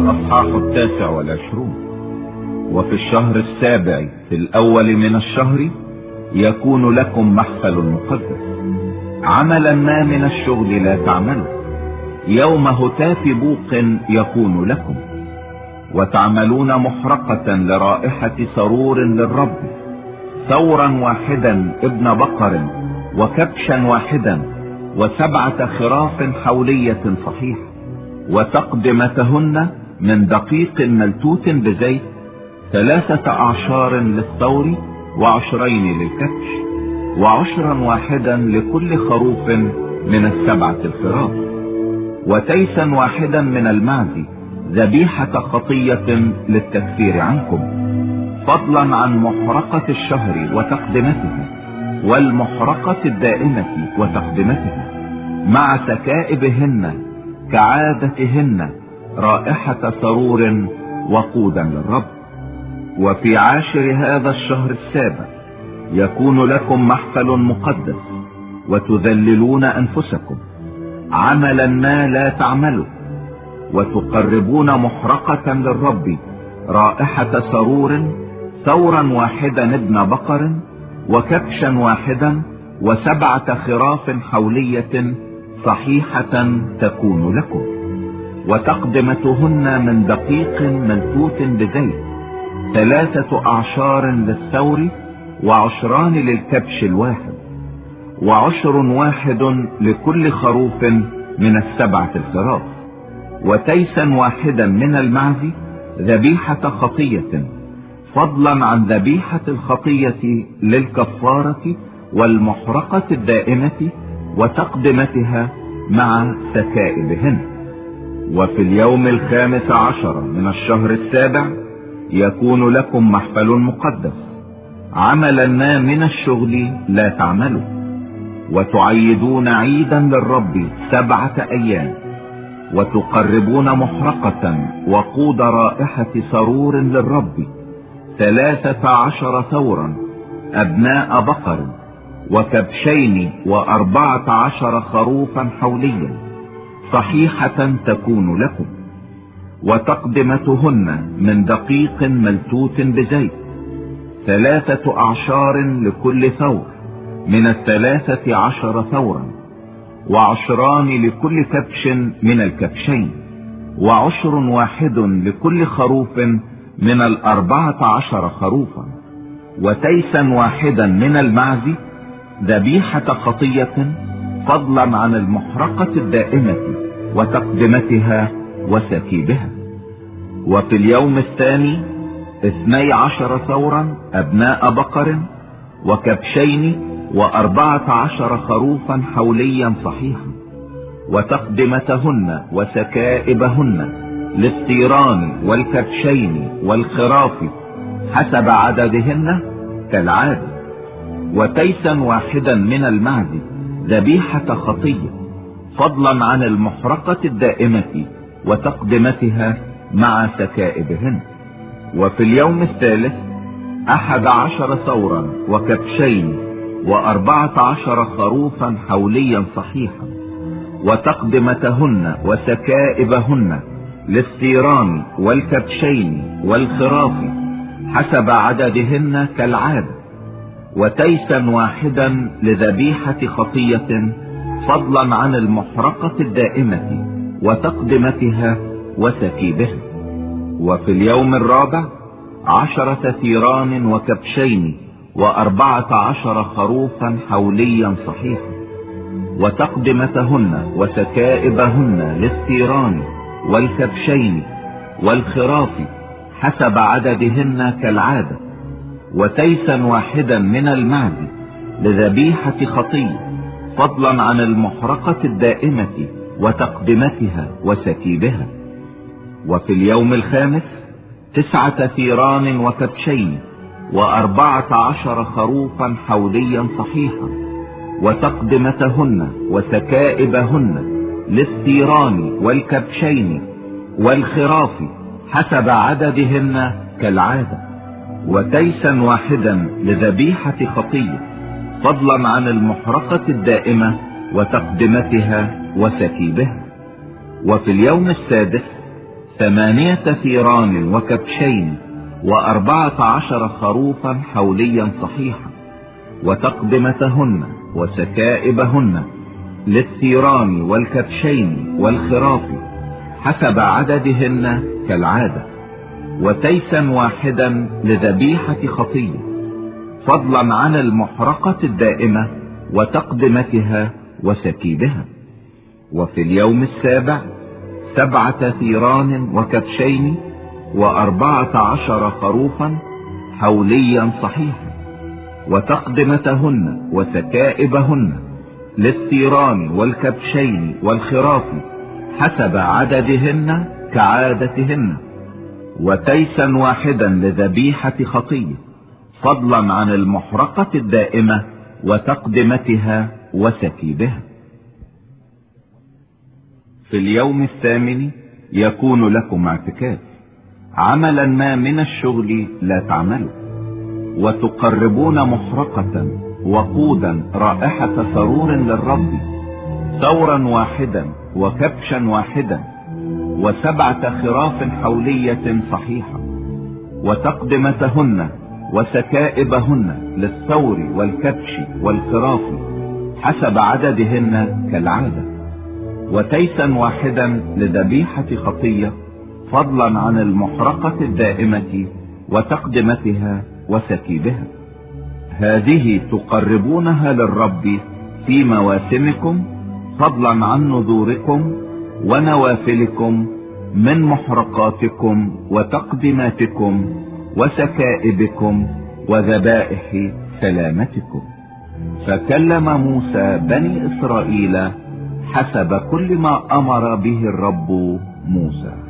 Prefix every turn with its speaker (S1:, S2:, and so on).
S1: الأصحاح 29. وفي الشهر السابع في الأول من الشهر يكون لكم محفل مقدس، عملا ما من الشغل لا تعملوا، يوم هتاف بوق يكون لكم، وتعملون محرقة لرائحة سرور للرب، ثورا واحدا ابن بقر، وكبشا واحدا، و7 خراف حولية صحيحة، وتقدمتهن من دقيق ملتوت بزيت، 3 أعشار للثور، و20 للكبش، و10 واحدا لكل خروف من 7 الخراف، وتيسا واحدا من المعز، ذبيحة خطية للتكفير عنكم، فضلا عن محرقة الشهر وتقدمتها، والمحرقة الدائمة وتقدمتها، مع سكائبهن كعادتهن، رائحة سرور وقودا للرب. وفي عاشر هذا الشهر السابع يكون لكم محفل مقدس، وتذللون أنفسكم، عملا ما لا تعملوا، وتقربون محرقة للرب، رائحة سرور، ثورا واحدا ابن بقر، وكبشا واحدا، و7 خراف حولية صحيحة تكون لكم، وتقدمتهن من دقيق ملتوت بزيت، 3 أعشار للثور، و20 للكبش الواحد، و10 واحد لكل خروف من 7 الخراف، وتيسا واحدا من المعز، ذبيحة خطية، فضلا عن ذبيحة الخطية للكفارة، والمحرقة الدائمة وتقدمتها مع سكائبهن. وفي اليوم 15 من الشهر السابع يكون لكم محفل مقدس، عملا ما من الشغل لا تعملوا، وتعيدون عيدا للرب 7 أيام، وتقربون محرقة وقود رائحة سرور للرب، 13 ثورا أبناء بقر، وكبشين، و14 خروفا حوليا صحيحة تكون لكم، وتقدمتهن من دقيق ملتوت بزيت، 3 أعشار لكل ثور من 13 ثورا، و10 لكل كبش من الكبشين، و10 واحد لكل خروف من 14 خروفا، وتيسا واحدا من المعز، ذبيحة خطية، فضلا عن المحرقة الدائمة وتقدمتها وسكيبها. وفي اليوم الثاني 12 ثورا أبناء بقر، وكبشين، و14 خروفا حوليا صحيحا، وتقدمتهن وسكائبهن للثيران والكبشين والخراف حسب عددهن كالعادة، وتيسا واحدا من المعز، ذبيحة خطية، فضلا عن المحرقة الدائمة وتقدمتها مع سكائبهن. وفي اليوم الثالث 11 ثورا وكبشين، و14 خروفا حوليا صحيحا، وتقدمتهن وسكائبهن للثيران والكبشين والخراف حسب عددهن كالعادة، وتيسا واحدا لذبيحة خطية، فضلا عن المحرقة الدائمة وتقدمتها وسكيبها. وفي اليوم الرابع 10 ثيران وكبشين، و14 خروفا حوليا صحيحا، وتقدمتهن وسكائبهن للثيران والكبشين والخراف حسب عددهن كالعادة، وتيسا واحدا من المعز لذبيحة خطية، فضلا عن المحرقة الدائمة وتقدمتها وسكيبها. وفي اليوم الخامس 9 ثيران وكبشين، و14 خروفا حوليا صحيحا، وتقدمتهن وسكائبهن للثيران والكبشين والخراف حسب عددهن كالعادة، وتيسا واحدا لذبيحة خطية، فضلا عن المحرقة الدائمة وتقدمتها وسكيبها. وفي اليوم السادس 8 ثيران وكبشين 14 خروفا حوليا صحيحا، وتقدمتهن وسكائبهن للثيران والكبشين والخراف حسب عددهن كالعادة، وتيسا واحدا لذبيحة خطية، فضلا عن المحرقة الدائمة وتقدمتها وسكيبها. وفي اليوم السابع 7 ثيران وكبشين 14 خروفا حوليا صحيحا، وتقدمتهن وسكائبهن للثيران والكبشين والخراف حسب عددهن كعادتهن، وتيسا واحدا لذبيحة خطية، فضلا عن المحرقة الدائمة وتقدمتها وسكيبها. في اليوم الثامن يكون لكم اعتكاف، عملا ما من الشغل لا تعملوا، وتقربون محرقة وقودا رائحة سرور للرب، ثورا واحدا وكبشا واحدا، و7 خراف حولية صحيحة، وتقدمتهن وسكائبهن للثور والكبش والخراف حسب عددهن كالعادة، وتيسا واحدا لذبيحة خطية، فضلا عن المحرقة الدائمة وتقدمتها وسكيبها. هذه تقربونها للرب في مواسمكم، فضلا عن نذوركم ونوافلكم من محرقاتكم وتقدماتكم وسكائبكم وذبائح سلامتكم. فكلم موسى بني إسرائيل حسب كل ما أمر به الرب موسى.